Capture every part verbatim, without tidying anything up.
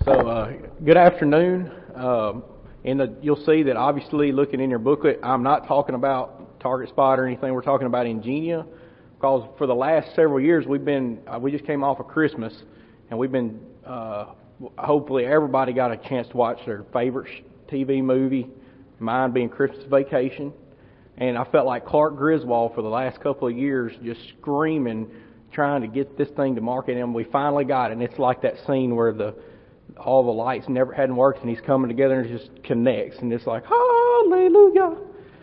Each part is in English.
So, uh, good afternoon. Um, in the, you'll see that obviously looking in your booklet, I'm not talking about Target Spot or anything. We're talking about Ingenia, because for the last several years we've been, uh, we just came off of Christmas, and we've been, uh, hopefully everybody got a chance to watch their favorite T V movie, mine being Christmas Vacation. And I felt like Clark Griswold for the last couple of years, just screaming, trying to get this thing to market, and we finally got it. And it's like that scene where the all the lights never hadn't worked, and he's coming together, and it just connects, and it's like, hallelujah.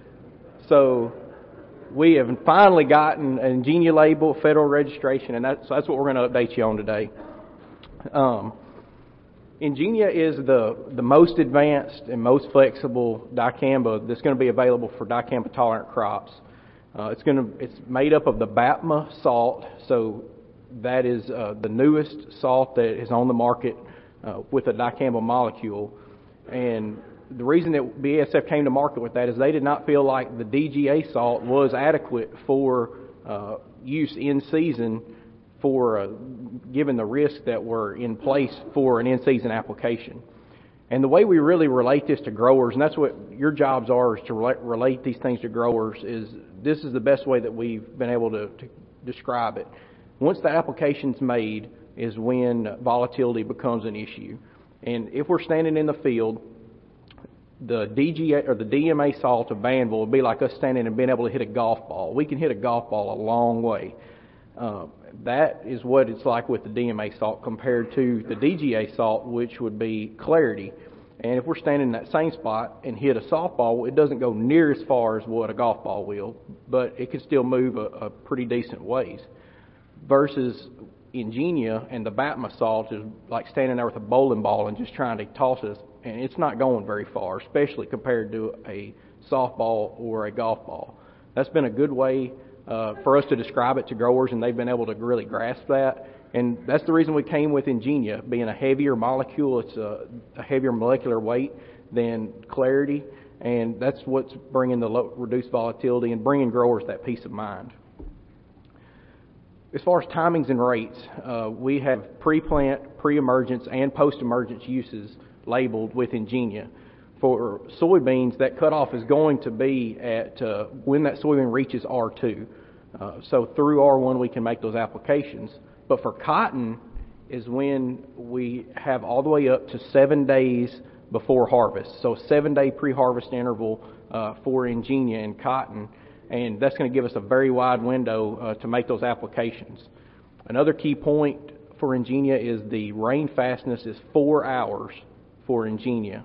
So we have finally gotten an Ingenia label, federal registration, and that's, so that's what we're going to update you on today. Um, Ingenia is the, the most advanced and most flexible dicamba that's going to be available for dicamba tolerant crops. Uh, it's going to it's made up of the B A P M A salt, so that is uh, the newest salt that is on the market uh, with a dicamba molecule. And the reason that B A S F came to market with that is they did not feel like the D G A salt was adequate for uh, use in season for uh, given the risks that were in place for an in-season application. And the way we really relate this to growers, and that's what your jobs are, is to relate, relate these things to growers, is this is the best way that we've been able to, to describe it. Once the application's made is when volatility becomes an issue. And if we're standing in the field, the D G A or the D M A salt of Vanville would be like us standing and being able to hit a golf ball. We can hit a golf ball a long way. Uh, that is what it's like with the D M A salt compared to the D G A salt, which would be Clarity. And if we're standing in that same spot and hit a softball, it doesn't go near as far as what a golf ball will, but it can still move a, a pretty decent ways. Versus Ingenia and the B A P M A salt is like standing there with a bowling ball and just trying to toss it, and it's not going very far, especially compared to a softball or a golf ball. That's been a good way Uh, for us to describe it to growers, and they've been able to really grasp that. And that's the reason we came with Ingenia, being a heavier molecule. It's a, a heavier molecular weight than Clarity, and that's what's bringing the low, reduced volatility and bringing growers that peace of mind. As far as timings and rates, uh, we have pre-plant, pre-emergence, and post-emergence uses labeled with Ingenia. For soybeans, that cutoff is going to be at uh, when that soybean reaches R two. Uh, so through R one we can make those applications. But for cotton is when we have all the way up to seven days before harvest. So seven-day pre-harvest interval uh, for Ingenia and cotton, and that's going to give us a very wide window uh, to make those applications. Another key point for Ingenia is the rain fastness is four hours for Ingenia.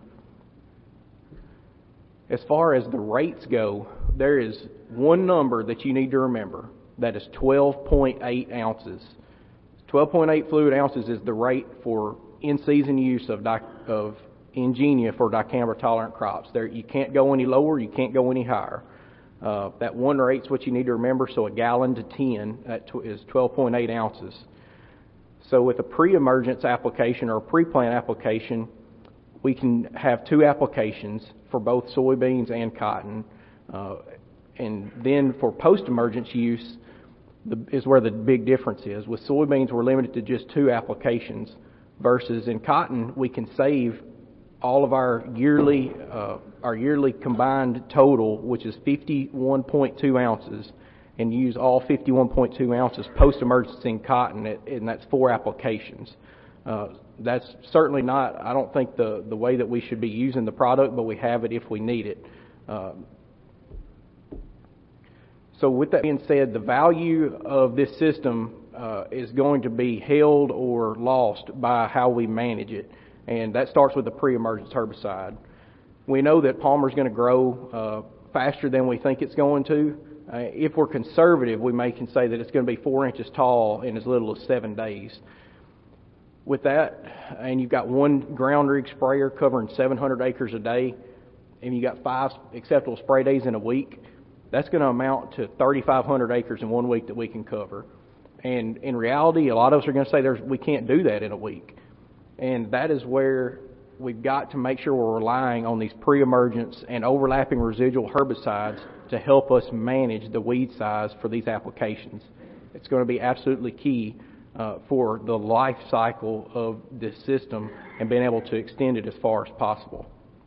As far as the rates go, there is one number that you need to remember. That is twelve point eight ounces. twelve point eight fluid ounces is the rate for in-season use of, di- of Ingenia for dicamba-tolerant crops. There, you can't go any lower, you can't go any higher. Uh, that one rate is what you need to remember, so a gallon to ten that tw- is twelve point eight ounces. So with a pre-emergence application or a pre-plant application, we can have two applications for both soybeans and cotton. Uh, and then for post-emergence use the, is where the big difference is. With soybeans, we're limited to just two applications, versus in cotton, we can save all of our yearly uh, our yearly combined total, which is fifty-one point two ounces, and use all fifty-one point two ounces post-emergence in cotton, and that's four applications. Uh, that's certainly not, I don't think, the, the way that we should be using the product, but we have it if we need it. Uh, so with that being said, the value of this system uh, is going to be held or lost by how we manage it, and that starts with the pre-emergence herbicide. We know that Palmer's going to grow uh, faster than we think it's going to. Uh, if we're conservative, we may can say that it's going to be four inches tall in as little as seven days. With that, and you've got one ground rig sprayer covering seven hundred acres a day, and you got five acceptable spray days in a week, that's going to amount to thirty-five hundred acres in one week that we can cover. And in reality, a lot of us are going to say there's, we can't do that in a week. And that is where we've got to make sure we're relying on these pre-emergence and overlapping residual herbicides to help us manage the weed size for these applications. It's going to be absolutely key uh, for the life cycle of this system and being able to extend it as far as possible.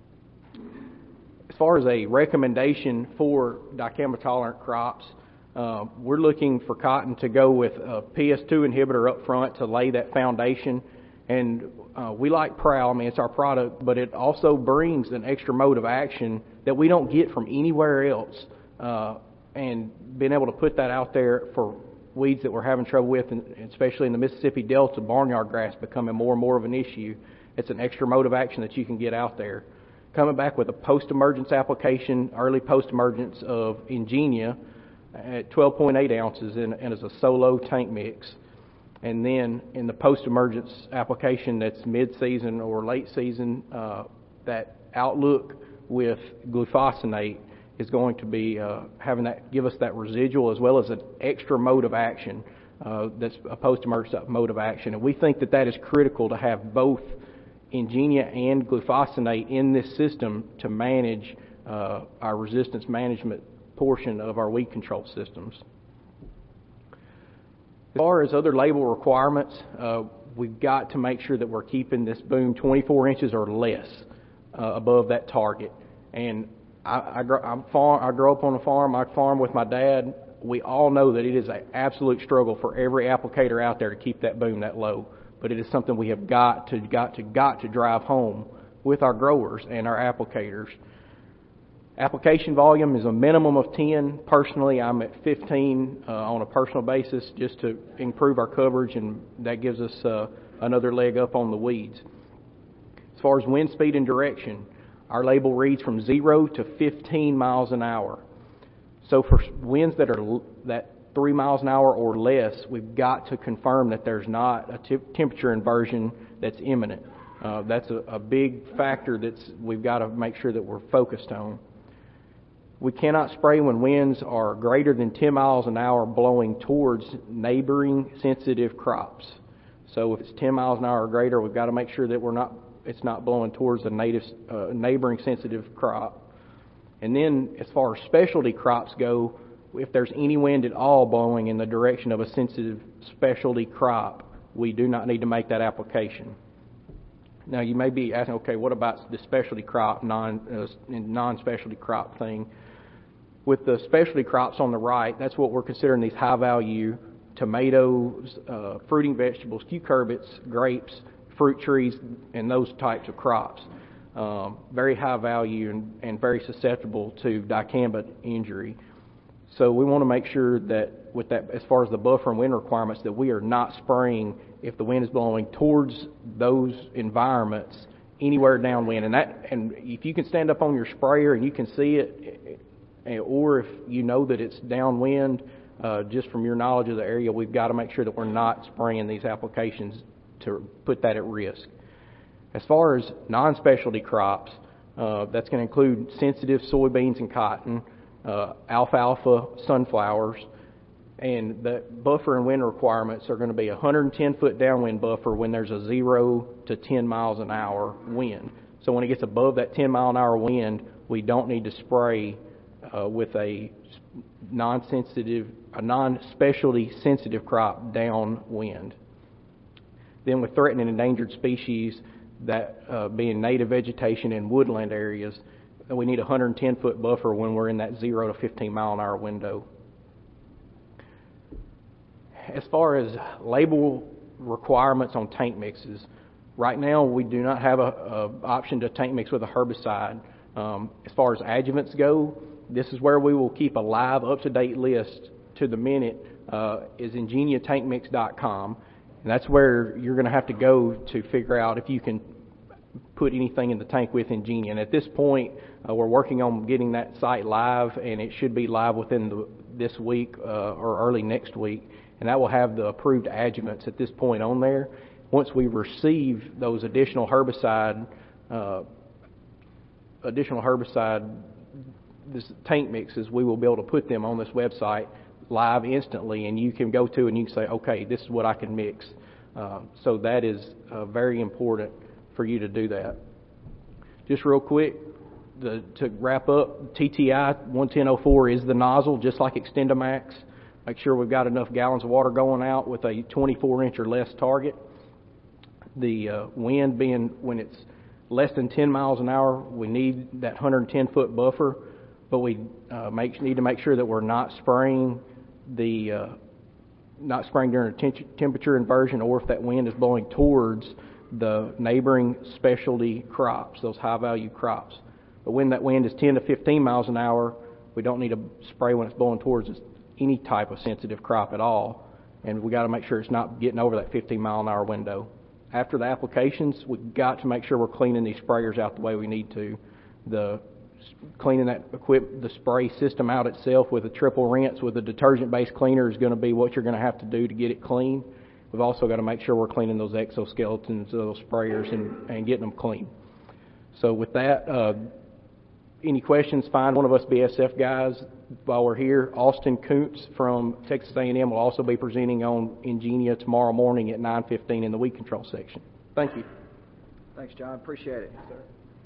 As far as a recommendation for dicamba-tolerant crops, uh, we're looking for cotton to go with a P S two inhibitor up front to lay that foundation. And uh, we like Prowl, I mean, it's our product, but it also brings an extra mode of action that we don't get from anywhere else. Uh, and being able to put that out there for weeds that we're having trouble with, and especially in the Mississippi Delta, barnyard grass becoming more and more of an issue, it's an extra mode of action that you can get out there. Coming back with a post-emergence application, early post-emergence of Ingenia at twelve point eight ounces and, and as a solo tank mix. And then in the post-emergence application that's mid-season or late season, uh, that outlook with glufosinate is going to be uh, having that give us that residual as well as an extra mode of action uh, that's a post-emergence mode of action. And we think that that is critical to have both Ingenia and glufosinate in this system to manage uh, our resistance management portion of our weed control systems. As far as other label requirements, uh, we've got to make sure that we're keeping this boom twenty-four inches or less uh, above that target. And I, I, I'm farm, I grew up on a farm. I farm with my dad. We all know that it is an absolute struggle for every applicator out there to keep that boom that low. But it is something we have got to, got to, got to drive home with our growers and our applicators. Application volume is a minimum of ten. Personally, I'm at fifteen uh, on a personal basis just to improve our coverage, and that gives us uh, another leg up on the weeds. As far as wind speed and direction, our label reads from zero to fifteen miles an hour. So for winds that are that three miles an hour or less, we've got to confirm that there's not a t- temperature inversion that's imminent. Uh, that's a, a big factor that's we've got to make sure that we're focused on. We cannot spray when winds are greater than ten miles an hour blowing towards neighboring sensitive crops. So if it's ten miles an hour or greater, we've got to make sure that we're not it's not blowing towards the native uh, neighboring sensitive crop. And then as far as specialty crops go, if there's any wind at all blowing in the direction of a sensitive specialty crop, we do not need to make that application. Now you may be asking, okay, what about the specialty crop, non uh, non-specialty crop thing? With the specialty crops on the right, that's what we're considering these high-value tomatoes, uh, fruiting vegetables, cucurbits, grapes, fruit trees, and those types of crops. Um, very high value and, and very susceptible to dicamba injury. So we want to make sure that with that, as far as the buffer and wind requirements, that we are not spraying if the wind is blowing towards those environments anywhere downwind. And that, and if you can stand up on your sprayer and you can see it, or if you know that it's downwind, uh, just from your knowledge of the area, we've got to make sure that we're not spraying these applications to put that at risk. As far as non-specialty crops, uh, that's going to include sensitive soybeans and cotton, uh, alfalfa, sunflowers, and the buffer and wind requirements are going to be a one hundred ten foot downwind buffer when there's a zero to ten miles an hour wind. So when it gets above that ten mile an hour wind, we don't need to spray uh, with a non-sensitive, a non-specialty sensitive crop downwind. Then with threatened and endangered species, that uh, being native vegetation in woodland areas, we need a one hundred ten foot buffer when we're in that zero to fifteen mile an hour window. As far as label requirements on tank mixes, right now we do not have a, a option to tank mix with a herbicide. Um, as far as adjuvants go, this is where we will keep a live, up-to-date list to the minute. Uh, is ingenia tank mix dot com. And that's where you're going to have to go to figure out if you can put anything in the tank with Ingenia. And at this point, uh, we're working on getting that site live, and it should be live within the, this week uh, or early next week. And that will have the approved adjuvants at this point on there. Once we receive those additional herbicide, uh, additional herbicide this tank mixes, we will be able to put them on this website live instantly, and you can go to and you can say, okay, this is what I can mix. Uh, so that is uh, very important for you to do that. Just real quick, the, to wrap up, T T I one ten oh four is the nozzle, just like Extendamax. make sure we've got enough gallons of water going out with a twenty-four inch or less target. The uh, wind being, when it's less than ten miles an hour, we need that one hundred ten foot buffer, but we uh, make, need to make sure that we're not spraying the uh, not spraying during a tem- temperature inversion, or if that wind is blowing towards the neighboring specialty crops, those high value crops. But when that wind is ten to fifteen miles an hour, we don't need to spray when it's blowing towards any type of sensitive crop at all, and we got to make sure it's not getting over that fifteen mile an hour window. After the applications, we've got to make sure we're cleaning these sprayers out the way we need to. The cleaning that equip the spray system out itself with a triple rinse with a detergent-based cleaner is going to be what you're going to have to do to get it clean. We've also got to make sure we're cleaning those exoskeletons of those sprayers and, and getting them clean. So with that, uh, any questions, find one of us B S F guys while we're here. Austin Kuntz from Texas A and M will also be presenting on Ingenia tomorrow morning at nine fifteen in the weed control section. Thank you. Thanks, John. Appreciate it. Yes, sir.